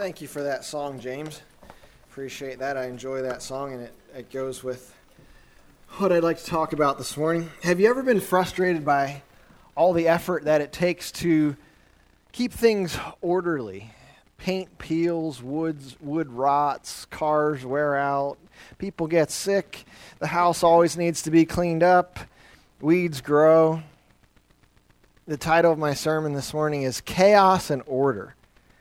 Thank you for that song, James. Appreciate that. I enjoy that song, and it goes with what I'd like to talk about this morning. Have you ever been frustrated by all the effort that it takes to keep things orderly? Paint peels, wood rots, cars wear out, people get sick, the house always needs to be cleaned up, weeds grow. The title of my sermon this morning is Chaos and Order.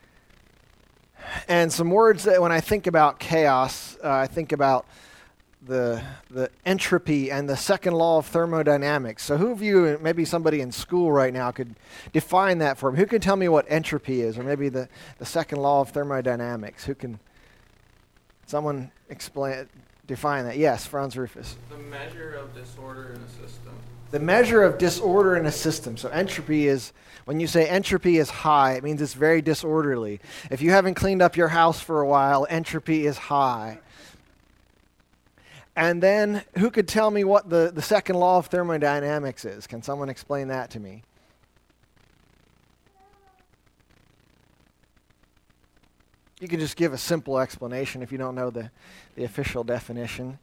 And some words that when I think about chaos, I think about the entropy and the second law of thermodynamics. So who of you, maybe somebody in school right now, could define that for me? Who can tell me what entropy is, or maybe the second law of thermodynamics? Someone define that? Yes, Franz Rufus. The measure of disorder in a system. The measure of disorder in a system. So entropy is, when you say entropy is high, it means it's very disorderly. If you haven't cleaned up your house for a while, entropy is high. And then, who could tell me what the second law of thermodynamics is? Can someone explain that to me? You can just give a simple explanation if you don't know the official definition.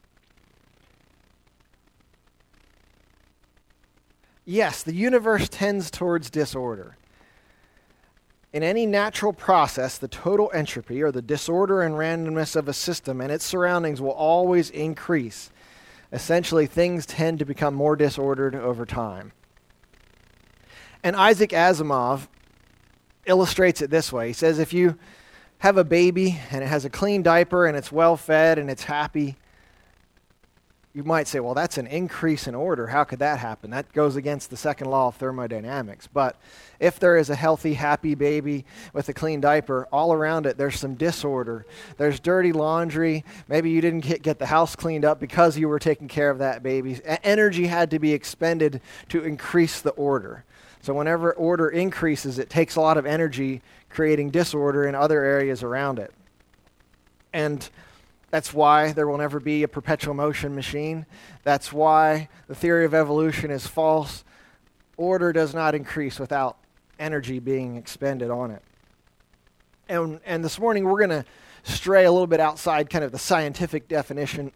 Yes, the universe tends towards disorder. In any natural process, the total entropy, or the disorder and randomness of a system and its surroundings, will always increase. Essentially, things tend to become more disordered over time. And Isaac Asimov illustrates it this way. He says, if you have a baby and it has a clean diaper and it's well fed and it's happy, you might say, well, that's an increase in order. How could that happen? That goes against the second law of thermodynamics. But if there is a healthy, happy baby with a clean diaper, all around it there's some disorder. There's dirty laundry. Maybe you didn't get the house cleaned up because you were taking care of that baby. Energy had to be expended to increase the order. So whenever order increases, it takes a lot of energy, creating disorder in other areas around it. And that's why there will never be a perpetual motion machine. That's why the theory of evolution is false. Order does not increase without energy being expended on it. And this morning we're going to stray a little bit outside kind of the scientific definition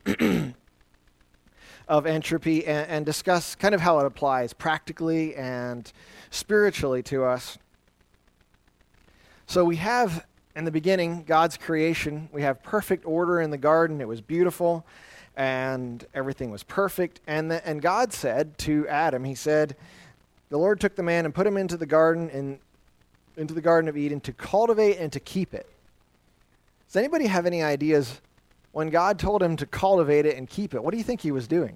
of entropy and discuss kind of how it applies practically and spiritually to us. So we have, in the beginning, God's creation. We have perfect order in the garden. It was beautiful, and everything was perfect. And God said to Adam, He said, the Lord took the man and put him into the Garden of Eden to cultivate and to keep it. Does anybody have any ideas when God told him to cultivate it and keep it? What do you think He was doing?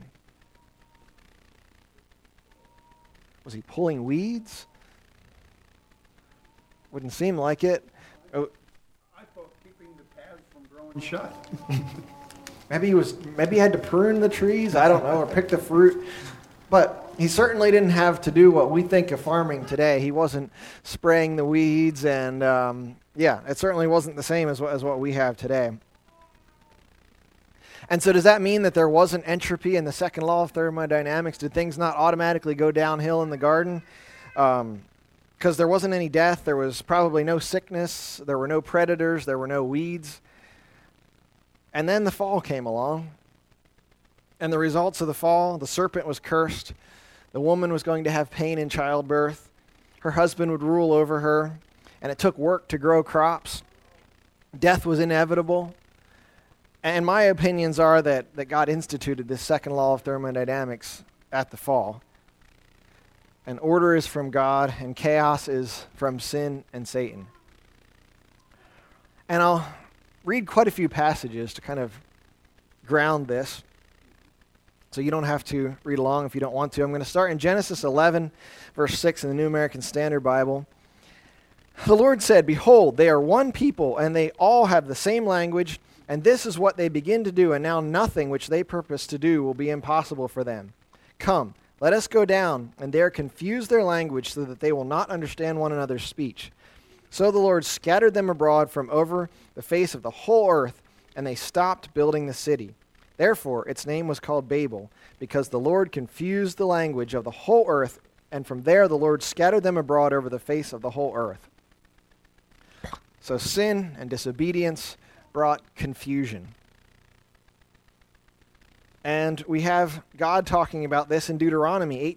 Was He pulling weeds? Wouldn't seem like it. Shut. Maybe he had to prune the trees, I don't know, or pick the fruit. But he certainly didn't have to do what we think of farming today. He wasn't spraying the weeds, and it certainly wasn't the same as what we have today. And so does that mean that there wasn't entropy in the second law of thermodynamics? Did things not automatically go downhill in the garden? Because there wasn't any death, there was probably no sickness, there were no predators, there were no weeds. And then the fall came along, and the results of the fall, the serpent was cursed, the woman was going to have pain in childbirth, her husband would rule over her, and it took work to grow crops. Death was inevitable. And my opinions are that God instituted this second law of thermodynamics at the fall. And order is from God, and chaos is from sin and Satan. And I'll read quite a few passages to kind of ground this, so you don't have to read along if you don't want to. I'm going to start in Genesis 11, verse 6 in the New American Standard Bible. The Lord said, "Behold, they are one people, and they all have the same language, and this is what they begin to do, and now nothing which they purpose to do will be impossible for them. Come, let us go down, and there confuse their language so that they will not understand one another's speech." So the Lord scattered them abroad from over the face of the whole earth, and they stopped building the city. Therefore its name was called Babel, because the Lord confused the language of the whole earth, and from there the Lord scattered them abroad over the face of the whole earth. So sin and disobedience brought confusion. And we have God talking about this in Deuteronomy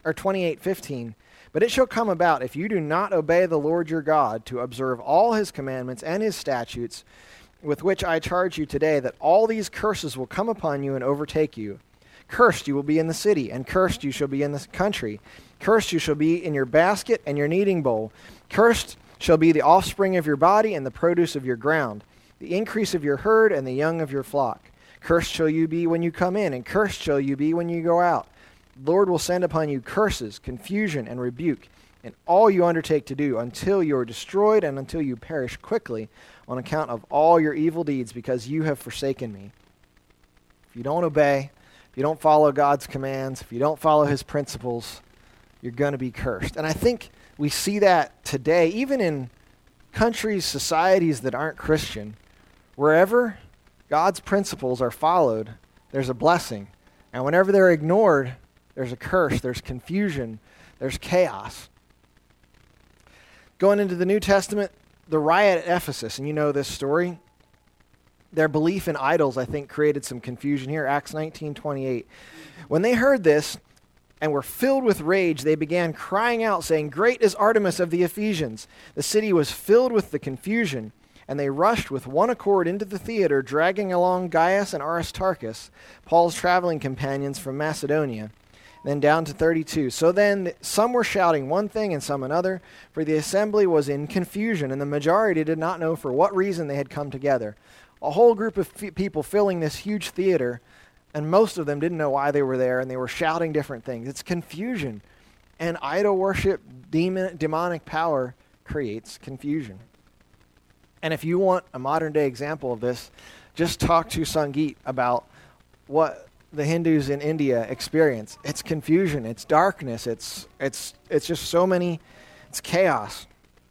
28:15. But it shall come about, if you do not obey the Lord your God, to observe all his commandments and his statutes, with which I charge you today, that all these curses will come upon you and overtake you. Cursed you will be in the city, and cursed you shall be in the country. Cursed you shall be in your basket and your kneading bowl. Cursed shall be the offspring of your body and the produce of your ground, the increase of your herd and the young of your flock. Cursed shall you be when you come in, and cursed shall you be when you go out. The Lord will send upon you curses, confusion, and rebuke, in all you undertake to do, until you are destroyed and until you perish quickly on account of all your evil deeds, because you have forsaken me. If you don't obey, if you don't follow God's commands, if you don't follow his principles, you're going to be cursed. And I think we see that today, even in countries, societies that aren't Christian. Wherever God's principles are followed, there's a blessing. And whenever they're ignored, there's a curse, there's confusion, there's chaos. Going into the New Testament, the riot at Ephesus, and you know this story. Their belief in idols, I think, created some confusion here. Acts 19:28. When they heard this and were filled with rage, they began crying out, saying, "Great is Artemis of the Ephesians." The city was filled with the confusion, and they rushed with one accord into the theater, dragging along Gaius and Aristarchus, Paul's traveling companions from Macedonia. Then down to 32. So then some were shouting one thing and some another, for the assembly was in confusion, and the majority did not know for what reason they had come together. A whole group of people filling this huge theater, and most of them didn't know why they were there, and they were shouting different things. It's confusion. And idol worship, demonic power creates confusion. And if you want a modern day example of this, just talk to Sangeet about what the Hindus in India experience. It's confusion, it's darkness, it's just so many, it's chaos.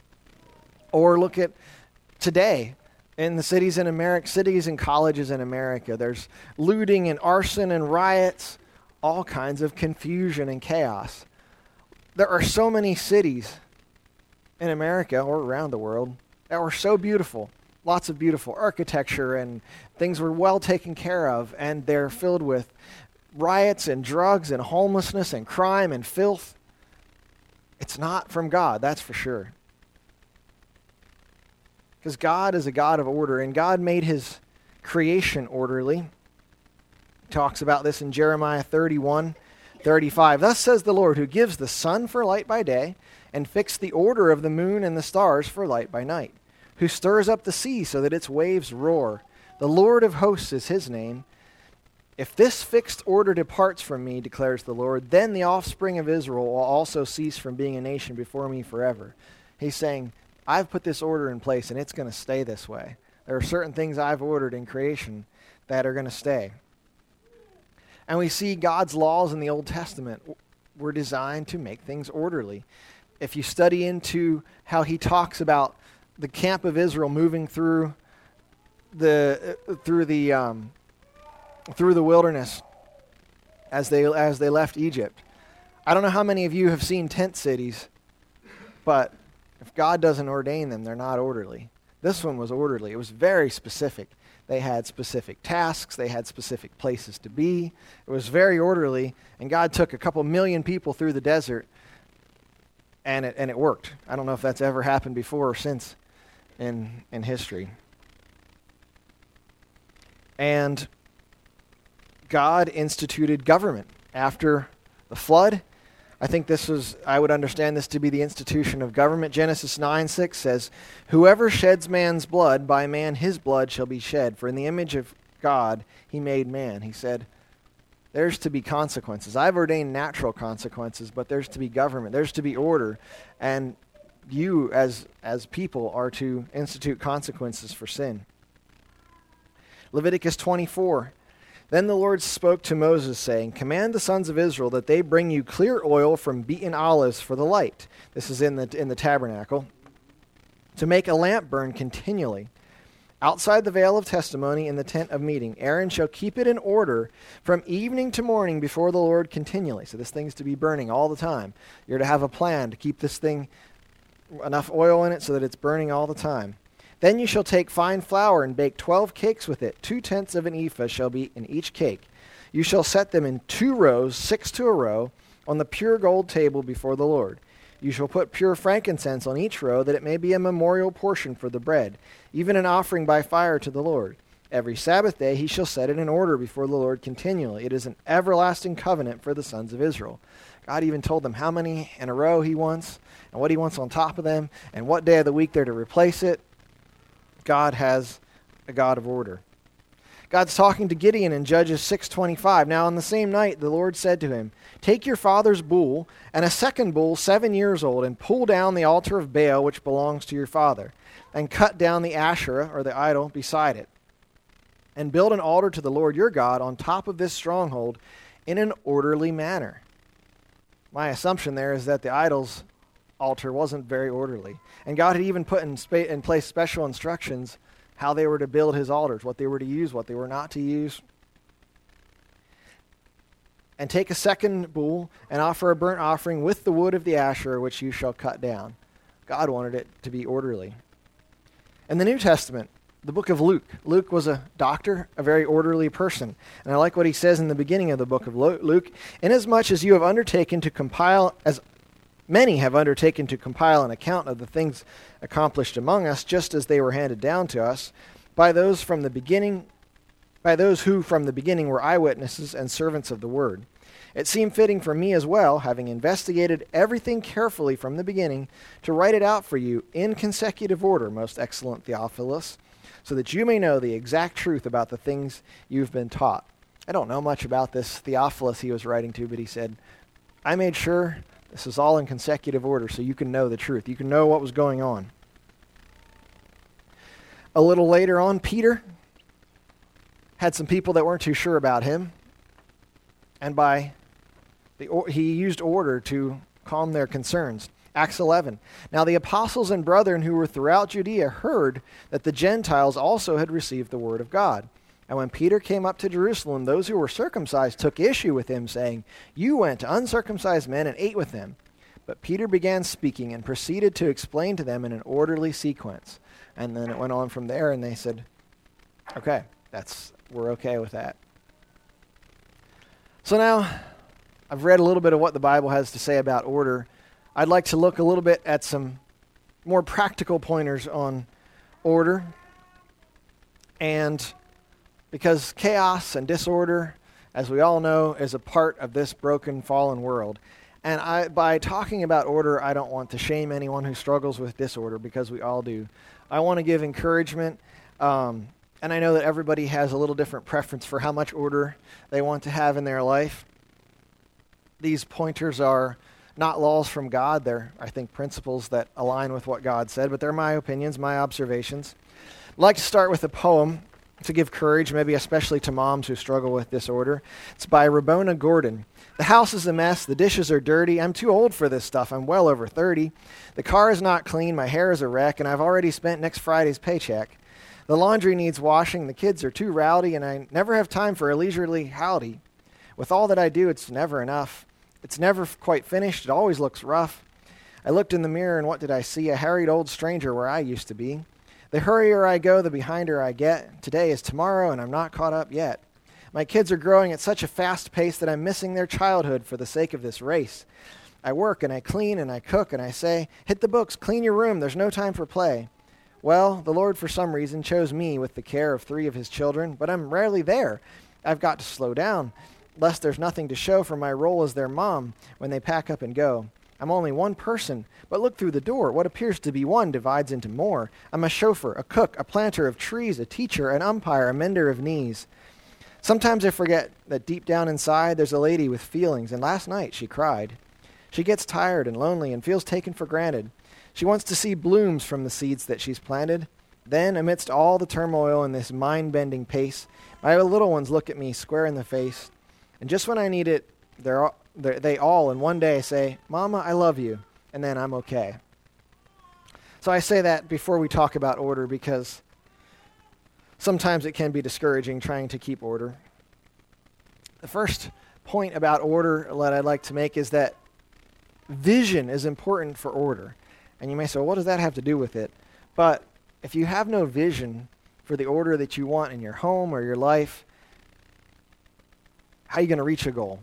Or look at today in the cities in America, cities and colleges in America. There's looting and arson and riots, all kinds of confusion and chaos. There are so many cities in America or around the world that were so beautiful. Lots of beautiful architecture and things were well taken care of, and they're filled with riots and drugs and homelessness and crime and filth. It's not from God, that's for sure. Because God is a God of order, and God made his creation orderly. He talks about this in Jeremiah 31:35. Thus says the Lord, who gives the sun for light by day, and fixed the order of the moon and the stars for light by night, who stirs up the sea so that its waves roar. The Lord of hosts is his name. If this fixed order departs from me, declares the Lord, then the offspring of Israel will also cease from being a nation before me forever. He's saying, I've put this order in place, and it's going to stay this way. There are certain things I've ordered in creation that are going to stay. And we see God's laws in the Old Testament were designed to make things orderly. If you study into how he talks about the camp of Israel moving through the wilderness as they left Egypt. I don't know how many of you have seen tent cities, but if God doesn't ordain them, they're not orderly. This one was orderly. It was very specific. They had specific tasks. They had specific places to be. It was very orderly, and God took a couple million people through the desert, and it worked. I don't know if that's ever happened before or since in history. And God instituted government after the flood. I think I would understand this to be the institution of government. Genesis 9:6 says, whoever sheds man's blood, by man his blood shall be shed. For in the image of God he made man. He said, there's to be consequences. I've ordained natural consequences, but there's to be government. There's to be order. And you as people are to institute consequences for sin. Leviticus 24. Then the Lord spoke to Moses, saying, command the sons of Israel that they bring you clear oil from beaten olives for the light. This is in the tabernacle. To make a lamp burn continually. Outside the veil of testimony in the tent of meeting, Aaron shall keep it in order from evening to morning before the Lord continually. So this thing's to be burning all the time. You're to have a plan to keep this thing, enough oil in it so that it's burning all the time. Then you shall take fine flour and bake 12 cakes with it. 2/10 of an ephah shall be in each cake. You shall set them in 2 rows, 6 to a row, on the pure gold table before the Lord. You shall put pure frankincense on each row, that it may be a memorial portion for the bread, even an offering by fire to the Lord. Every Sabbath day he shall set it in order before the Lord continually. It is an everlasting covenant for the sons of Israel. God even told them how many in a row he wants, and what he wants on top of them, and what day of the week they're to replace it. God has a God of order. God's talking to Gideon in Judges 6:25. Now on the same night the Lord said to him, take your father's bull and a second bull 7 years old, and pull down the altar of Baal which belongs to your father, and cut down the Asherah, or the idol, beside it, and build an altar to the Lord your God on top of this stronghold in an orderly manner. My assumption there is that the idol's altar wasn't very orderly. And God had even put in place special instructions how they were to build his altars, what they were to use, what they were not to use. And take a second bull and offer a burnt offering with the wood of the Asherah, which you shall cut down. God wanted it to be orderly. In the New Testament, the book of Luke. Luke was a doctor, a very orderly person. And I like what he says in the beginning of the book of Luke. Inasmuch as you have undertaken to compile, as many have undertaken to compile an account of the things accomplished among us, just as they were handed down to us, by those who from the beginning were eyewitnesses and servants of the word. It seemed fitting for me as well, having investigated everything carefully from the beginning, to write it out for you in consecutive order, most excellent Theophilus, so that you may know the exact truth about the things you've been taught. I don't know much about this Theophilus he was writing to, but he said, I made sure this is all in consecutive order so you can know the truth. You can know what was going on. A little later on, Peter had some people that weren't too sure about him, and he used order to calm their concerns. Acts 11. Now the apostles and brethren who were throughout Judea heard that the Gentiles also had received the word of God. And when Peter came up to Jerusalem, those who were circumcised took issue with him, saying, you went to uncircumcised men and ate with them. But Peter began speaking and proceeded to explain to them in an orderly sequence. And then it went on from there, and they said, okay, we're okay with that. So now I've read a little bit of what the Bible has to say about order. I'd like to look a little bit at some more practical pointers on order. And because chaos and disorder, as we all know, is a part of this broken, fallen world. And by talking about order, I don't want to shame anyone who struggles with disorder, because we all do. I want to give encouragement, and I know that everybody has a little different preference for how much order they want to have in their life. These pointers are not laws from God. They're, I think, principles that align with what God said, but they're my opinions, my observations. I'd like to start with a poem to give courage, maybe especially to moms who struggle with disorder. It's by Rabona Gordon. The house is a mess. The dishes are dirty. I'm too old for this stuff. I'm well over 30. The car is not clean. My hair is a wreck, and I've already spent next Friday's paycheck. The laundry needs washing. The kids are too rowdy, and I never have time for a leisurely howdy. With all that I do, it's never enough. It's never quite finished. It always looks rough. I looked in the mirror, and what did I see? A harried old stranger where I used to be. The hurrier I go, the behinder I get. Today is tomorrow, and I'm not caught up yet. My kids are growing at such a fast pace that I'm missing their childhood for the sake of this race. I work, and I clean, and I cook, and I say, hit the books, clean your room, there's no time for play. Well, the Lord, for some reason, chose me with the care of 3 of his children, but I'm rarely there. I've got to slow down, lest there's nothing to show for my role as their mom when they pack up and go. I'm only one person, but look through the door. What appears to be one divides into more. I'm a chauffeur, a cook, a planter of trees, a teacher, an umpire, a mender of knees. Sometimes I forget that deep down inside there's a lady with feelings, and last night she cried. She gets tired and lonely and feels taken for granted. She wants to see blooms from the seeds that she's planted. Then, amidst all the turmoil and this mind-bending pace, my little ones look at me square in the face, and just when I need it, they all in one day say, Mama, I love you, and then I'm okay. So I say that before we talk about order, because sometimes it can be discouraging trying to keep order. The first point about order that I'd like to make is that vision is important for order. And you may say, well, what does that have to do with it? But if you have no vision for the order that you want in your home or your life, how are you going to reach a goal?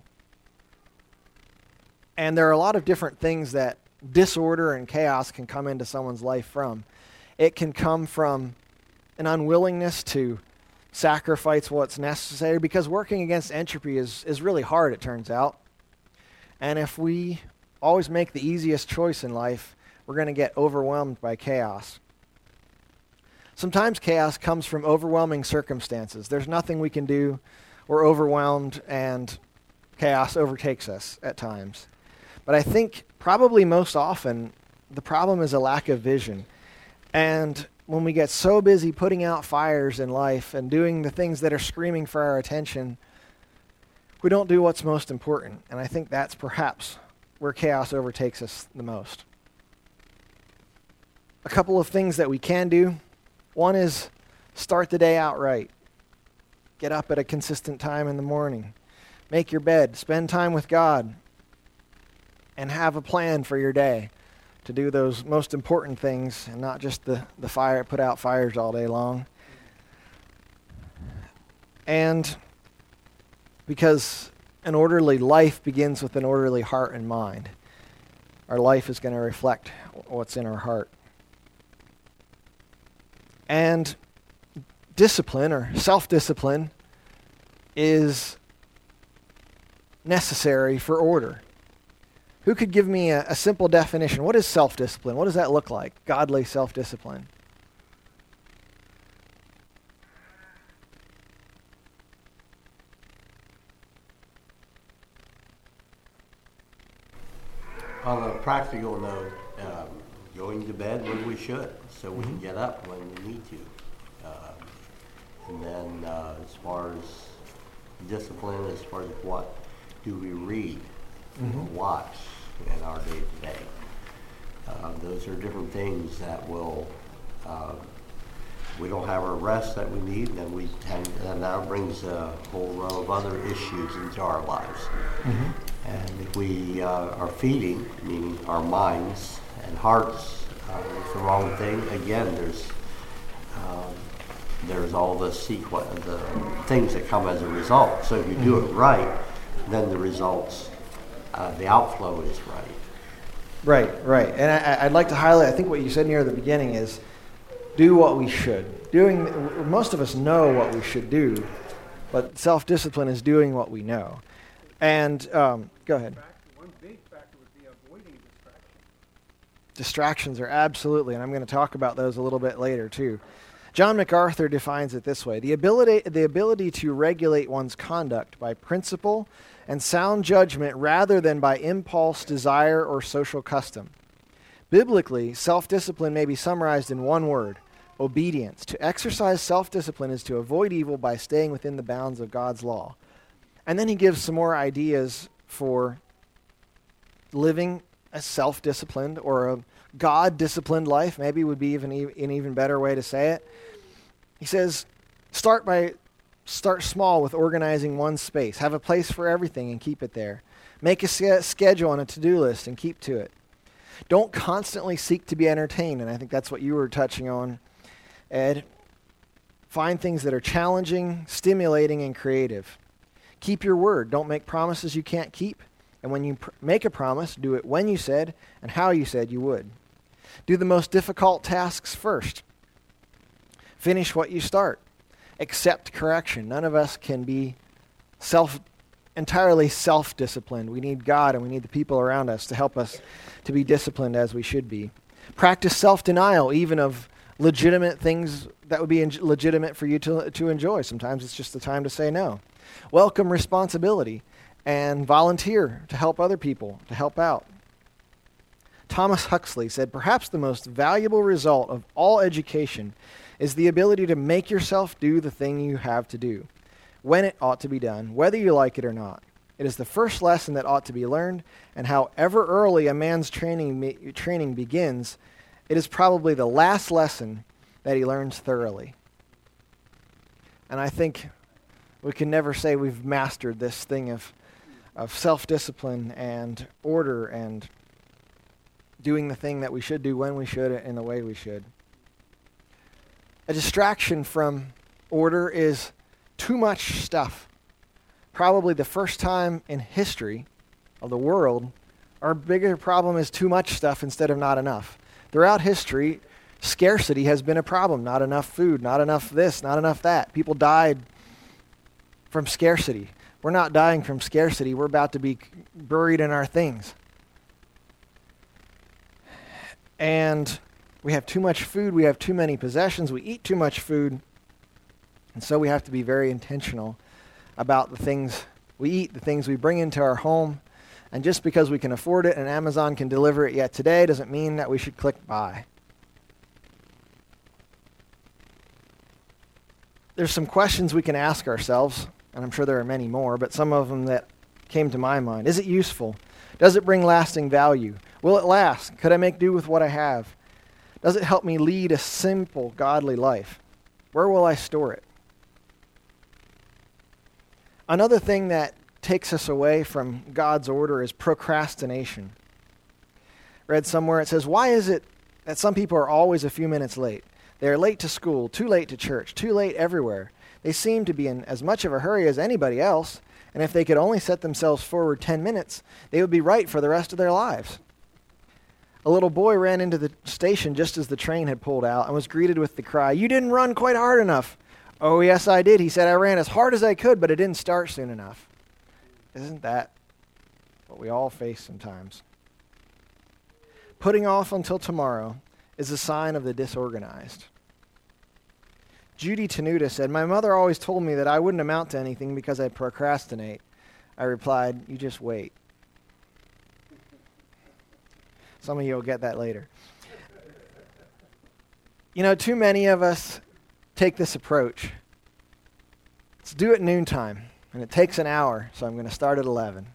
And there are a lot of different things that disorder and chaos can come into someone's life from. It can come from an unwillingness to sacrifice what's necessary, because working against entropy is really hard, it turns out. And if we always make the easiest choice in life, we're going to get overwhelmed by chaos. Sometimes chaos comes from overwhelming circumstances. There's nothing we can do. We're overwhelmed and chaos overtakes us at times. But I think probably most often the problem is a lack of vision. And when we get so busy putting out fires in life and doing the things that are screaming for our attention, we don't do what's most important. And I think that's perhaps where chaos overtakes us the most. A couple of things that we can do. One is start the day out right. Get up at a consistent time in the morning. Make your bed. Spend time with God. And have a plan for your day to do those most important things and not just the fire, put out fires all day long. And because an orderly life begins with an orderly heart and mind, our life is going to reflect what's in our heart. And discipline, or self-discipline, is necessary for order. Who could give me a simple definition? What is self-discipline? What does that look like? Godly self-discipline. On a practical note, going to bed when we should, so we can get up when we need to. And then as far as discipline, as far as what do we read or watch in our day-to-day. Those are different things that will, we don't have our rest that we need, and that brings a whole row of other issues into our lives. And if we are feeding, meaning our minds and hearts, with the wrong thing, again, there's all the things that come as a result. So if you do it right, then the results, the outflow is right. Right. And I'd like to highlight, I think what you said near the beginning is, do what we should. Most of us know what we should do, but self-discipline is doing what we know. And go ahead. One big factor would be avoiding distractions. Distractions are absolutely, and I'm going to talk about those a little bit later too. John MacArthur defines it this way: the ability to regulate one's conduct by principle and sound judgment rather than by impulse, desire, or social custom. Biblically, self-discipline may be summarized in one word: obedience. To exercise self-discipline is to avoid evil by staying within the bounds of God's law. And then he gives some more ideas for living a self-disciplined or a God-disciplined life, maybe would be an even better way to say it. He says, start small with organizing one space. Have a place for everything and keep it there. Make a schedule and a to-do list and keep to it. Don't constantly seek to be entertained, and I think that's what you were touching on, Ed. Find things that are challenging, stimulating, and creative. Keep your word. Don't make promises you can't keep. And when you make a promise, do it when you said and how you said you would. Do the most difficult tasks first. Finish what you start. Accept correction. None of us can be entirely self-disciplined. We need God and we need the people around us to help us to be disciplined as we should be. Practice self-denial, even of legitimate things that would be legitimate for you to enjoy. Sometimes it's just the time to say no. Welcome responsibility and volunteer to help other people, to help out. Thomas Huxley said, perhaps the most valuable result of all education is the ability to make yourself do the thing you have to do, when it ought to be done, whether you like it or not. It is the first lesson that ought to be learned, and however early a man's training begins, it is probably the last lesson that he learns thoroughly. And I think we can never say we've mastered this thing of self-discipline and order and doing the thing that we should do when we should and the way we should. A distraction from order is too much stuff. Probably the first time in history of the world, our bigger problem is too much stuff instead of not enough. Throughout history, scarcity has been a problem. Not enough food, not enough this, not enough that. People died from scarcity. We're not dying from scarcity. We're about to be buried in our things. And we have too much food. We have too many possessions. We eat too much food. And so we have to be very intentional about the things we eat, the things we bring into our home. And just because we can afford it and Amazon can deliver it yet today doesn't mean that we should click buy. There's some questions we can ask ourselves, and I'm sure there are many more, but some of them that came to my mind. Is it useful? Does it bring lasting value? Will it last? Could I make do with what I have? Does it help me lead a simple, godly life? Where will I store it? Another thing that takes us away from God's order is procrastination. Read somewhere, it says, why is it that some people are always a few minutes late? They are late to school, too late to church, too late everywhere. They seem to be in as much of a hurry as anybody else, and if they could only set themselves forward 10 minutes, they would be right for the rest of their lives. A little boy ran into the station just as the train had pulled out and was greeted with the cry, "You didn't run quite hard enough." "Oh, yes, I did," he said. "I ran as hard as I could, but it didn't start soon enough." Isn't that what we all face sometimes? Putting off until tomorrow is a sign of the disorganized. Judy Tenuta said, "My mother always told me that I wouldn't amount to anything because I procrastinate." I replied, "You just wait." Some of you will get that later. You know, too many of us take this approach. Let's do it noontime, and it takes an hour, so I'm going to start at 11.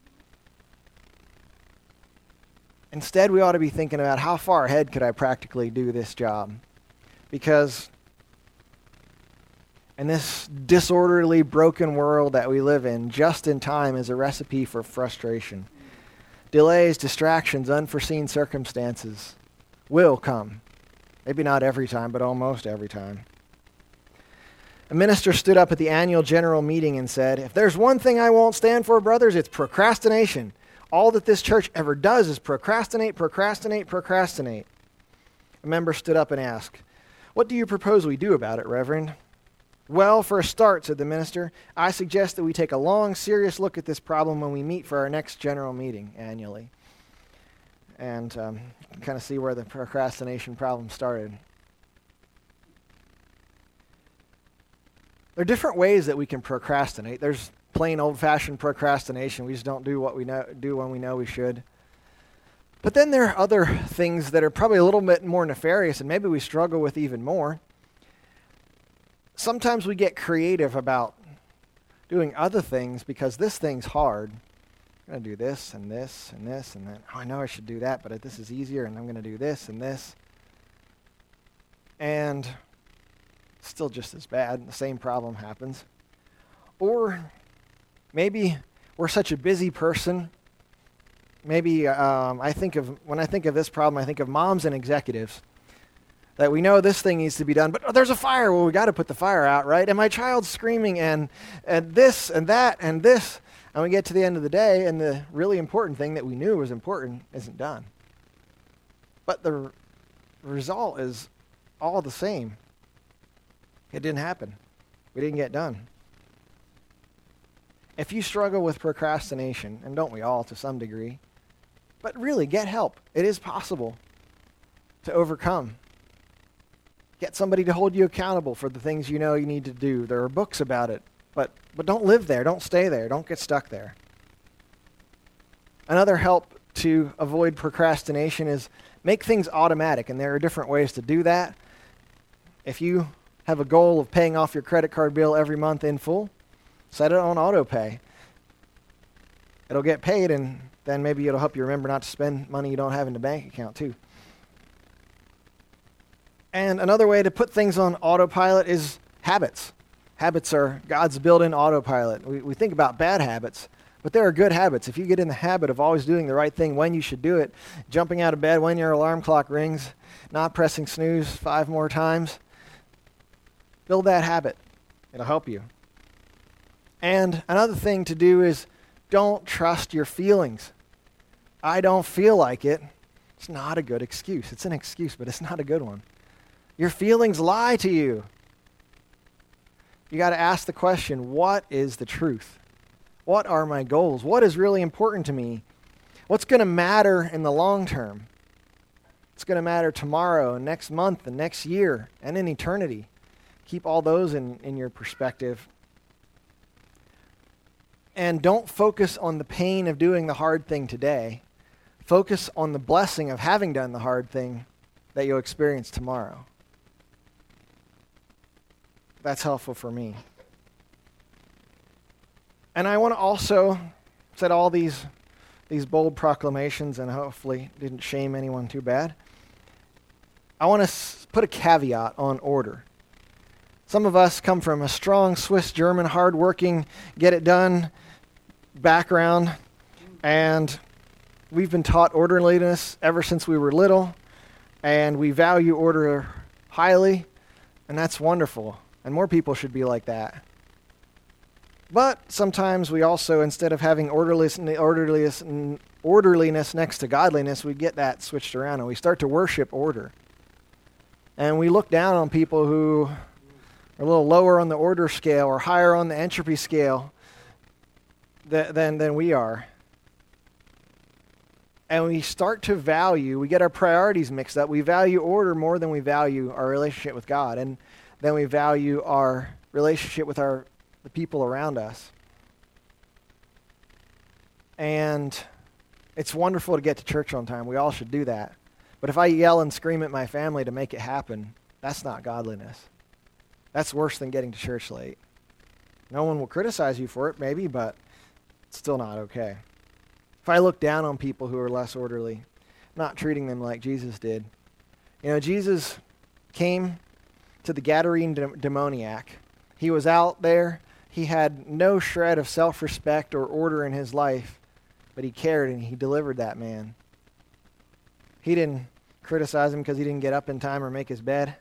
Instead, we ought to be thinking about how far ahead could I practically do this job? Because in this disorderly, broken world that we live in, just in time is a recipe for frustration. Delays, distractions, unforeseen circumstances will come. Maybe not every time, but almost every time. A minister stood up at the annual general meeting and said, "If there's one thing I won't stand for, brothers, it's procrastination. All that this church ever does is procrastinate, procrastinate, procrastinate." A member stood up and asked, "What do you propose we do about it, Reverend?" "Well, for a start," said the minister, "I suggest that we take a long, serious look at this problem when we meet for our next general meeting annually." And you can kind of see where the procrastination problem started. There are different ways that we can procrastinate. There's plain old-fashioned procrastination. We just don't do what we do when we know we should. But then there are other things that are probably a little bit more nefarious, and maybe we struggle with even more. Sometimes we get creative about doing other things because this thing's hard. I'm going to do this and this and this and that. Oh, I know I should do that, but this is easier, and I'm going to do this and this. And still just as bad. The same problem happens. Or maybe we're such a busy person. Maybe when I think of this problem, I think of moms and executives. That we know this thing needs to be done, but there's a fire. Well, we got to put the fire out, right? And my child's screaming, and this and that and this. And we get to the end of the day, and the really important thing that we knew was important isn't done. But the result is all the same. It didn't happen. We didn't get done. If you struggle with procrastination, and don't we all to some degree, but really get help. It is possible to overcome. Get somebody to hold you accountable for the things you know you need to do. There are books about it, but don't live there. Don't stay there. Don't get stuck there. Another help to avoid procrastination is make things automatic, and there are different ways to do that. If you have a goal of paying off your credit card bill every month in full, set it on auto pay. It'll get paid, and then maybe it'll help you remember not to spend money you don't have in the bank account too. And another way to put things on autopilot is habits. Habits are God's built-in autopilot. We think about bad habits, but there are good habits. If you get in the habit of always doing the right thing when you should do it, jumping out of bed when your alarm clock rings, not pressing snooze 5 more times, Build that habit. It'll help you. And another thing to do is don't trust your feelings. I don't feel like it. It's not a good excuse. It's an excuse, but it's not a good one. Your feelings lie to you. You got to ask the question, what is the truth? What are my goals? What is really important to me? What's going to matter in the long term? It's going to matter tomorrow, next month, and next year, and in eternity. Keep all those in your perspective. And don't focus on the pain of doing the hard thing today. Focus on the blessing of having done the hard thing that you'll experience tomorrow. That's helpful for me. And I want to also set all these bold proclamations, and hopefully didn't shame anyone too bad. I want to put a caveat on order. Some of us come from a strong Swiss German, hard-working, get-it-done background, and we've been taught orderliness ever since we were little, and we value order highly, and that's wonderful, and more people should be like that. But sometimes we also, instead of having orderliness next to godliness, we get that switched around, and we start to worship order. And we look down on people who are a little lower on the order scale or higher on the entropy scale than we are. And we start to we get our priorities mixed up. We value order more than we value our relationship with God, and then we value our relationship with the people around us. And it's wonderful to get to church on time. We all should do that. But if I yell and scream at my family to make it happen, that's not godliness. That's worse than getting to church late. No one will criticize you for it, maybe, but it's still not okay. If I look down on people who are less orderly, I'm not treating them like Jesus did. You know, Jesus came to the Gadarene demoniac. He was out there. He had no shred of self-respect or order in his life, but he cared and he delivered that man. He didn't criticize him because he didn't get up in time or make his bed.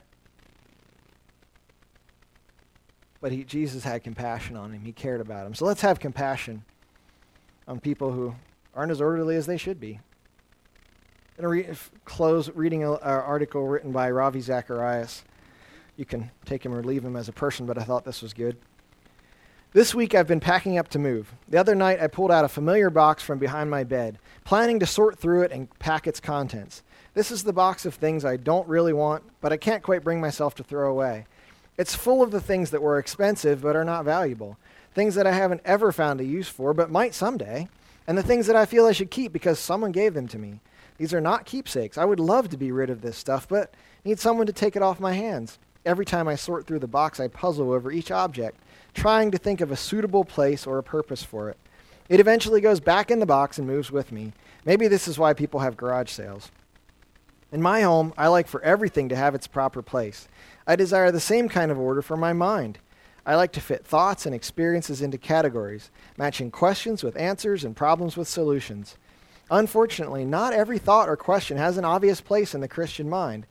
But Jesus had compassion on him. He cared about him. So let's have compassion on people who aren't as orderly as they should be. I'm going to close reading an article written by Ravi Zacharias. You can take him or leave him as a person, but I thought this was good. This week I've been packing up to move. The other night I pulled out a familiar box from behind my bed, planning to sort through it and pack its contents. This is the box of things I don't really want, but I can't quite bring myself to throw away. It's full of the things that were expensive but are not valuable, things that I haven't ever found a use for but might someday, and the things that I feel I should keep because someone gave them to me. These are not keepsakes. I would love to be rid of this stuff, but need someone to take it off my hands. Every time I sort through the box, I puzzle over each object, trying to think of a suitable place or a purpose for it. It eventually goes back in the box and moves with me. Maybe this is why people have garage sales. In my home, I like for everything to have its proper place. I desire the same kind of order for my mind. I like to fit thoughts and experiences into categories, matching questions with answers and problems with solutions. Unfortunately, not every thought or question has an obvious place in the Christian mind.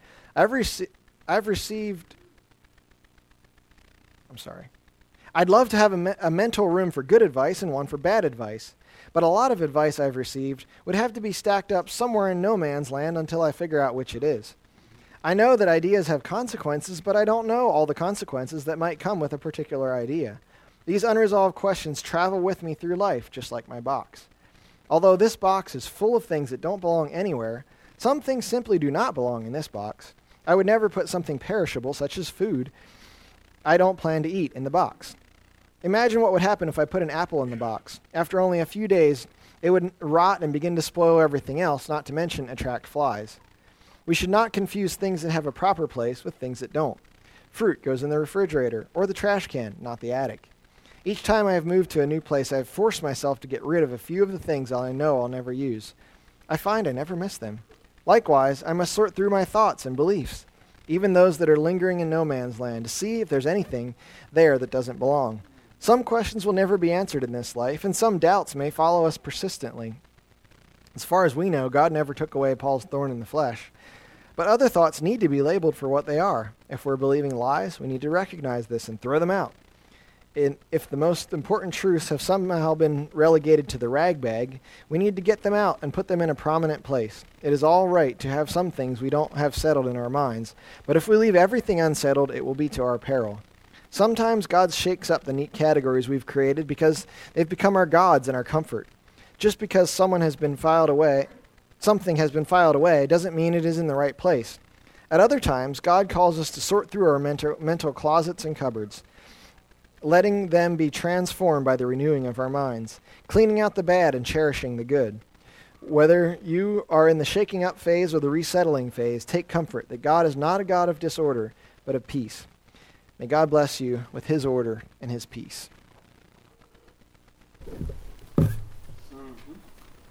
I'd love to have a mental room for good advice and one for bad advice, but a lot of advice I've received would have to be stacked up somewhere in no man's land until I figure out which it is. I know that ideas have consequences, but I don't know all the consequences that might come with a particular idea. These unresolved questions travel with me through life, just like my box. Although this box is full of things that don't belong anywhere, some things simply do not belong in this box. I would never put something perishable, such as food, I don't plan to eat in the box. Imagine what would happen if I put an apple in the box. After only a few days, it would rot and begin to spoil everything else, not to mention attract flies. We should not confuse things that have a proper place with things that don't. Fruit goes in the refrigerator or the trash can, not the attic. Each time I have moved to a new place, I have forced myself to get rid of a few of the things I know I'll never use. I find I never miss them. Likewise, I must sort through my thoughts and beliefs, even those that are lingering in no man's land, to see if there's anything there that doesn't belong. Some questions will never be answered in this life, and some doubts may follow us persistently. As far as we know, God never took away Paul's thorn in the flesh. But other thoughts need to be labeled for what they are. If we're believing lies, we need to recognize this and throw them out. If the most important truths have somehow been relegated to the rag bag, we need to get them out and put them in a prominent place. It is all right to have some things we don't have settled in our minds, but if we leave everything unsettled, it will be to our peril. Sometimes God shakes up the neat categories we've created because they've become our gods and our comfort. Just because something has been filed away doesn't mean it is in the right place. At other times, God calls us to sort through our mental closets and cupboards, letting them be transformed by the renewing of our minds, cleaning out the bad and cherishing the good. Whether you are in the shaking up phase or the resettling phase, take comfort that God is not a God of disorder, but of peace. May God bless you with his order and his peace.